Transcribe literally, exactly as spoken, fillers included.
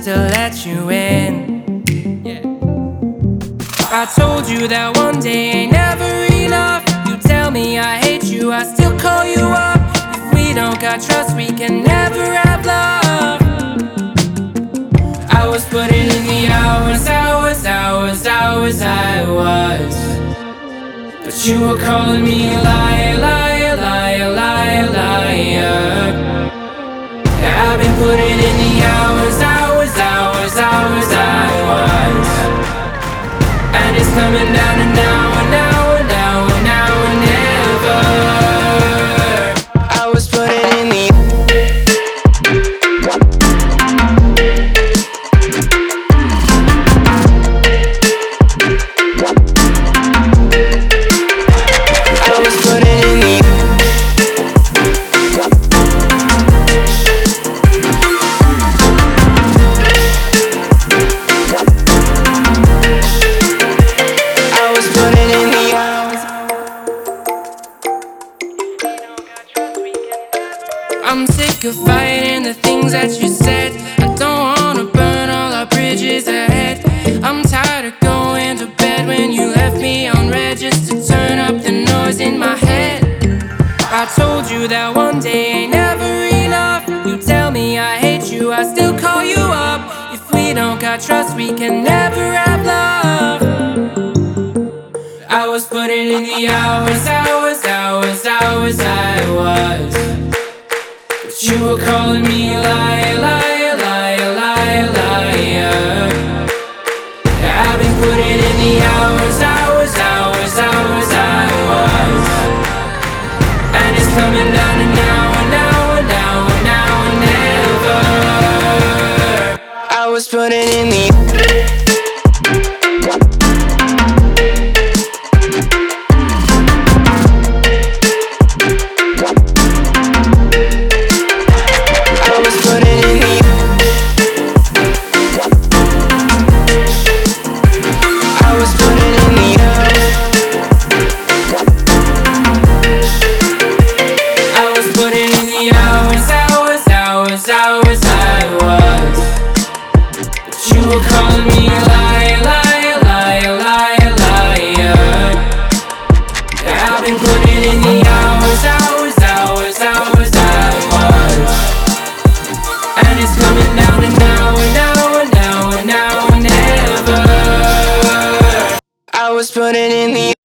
to let you in. I told you that one day ain't never enough. You tell me I hate you, I still call you up. If we don't got trust, we can never have love. I was putting in the hours, hours, hours, hours I was, but you were calling me a liar, liar, liar, liar, liar. Yeah, I've been putting in the hours, hours, hours, hours I was, and it's coming down to now and now and now and now and never. I was putting in the I was putting in the I'm sick of fighting the things that you said. I don't wanna burn all our bridges ahead. I'm tired of going to bed when you left me on red, just to turn up the noise in my head. I told you that one day ain't never enough. You tell me I hate you, I still call you up. If we don't got trust, we can never have love. I was putting in the hours, hours, hours, hours I was, but you were calling me a liar, liar, liar, liar, liar. Yeah, I've been putting in the hours, hours, hours, hours I was, and it's coming down to now and now and now and now and never. I was putting in the hours I was, but you were calling me a liar, liar, liar, liar, liar. Yeah, I've been putting in the hours, hours, hours, hours I was, and it's coming down to now and now and now and now and never. I was putting in the